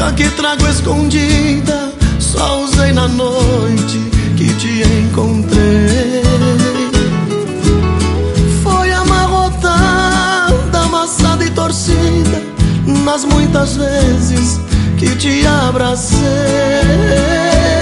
que trago escondida, só usei na noite que te encontrei. Foi amarrotada, amassada e torcida nas muitas vezes que te abracei.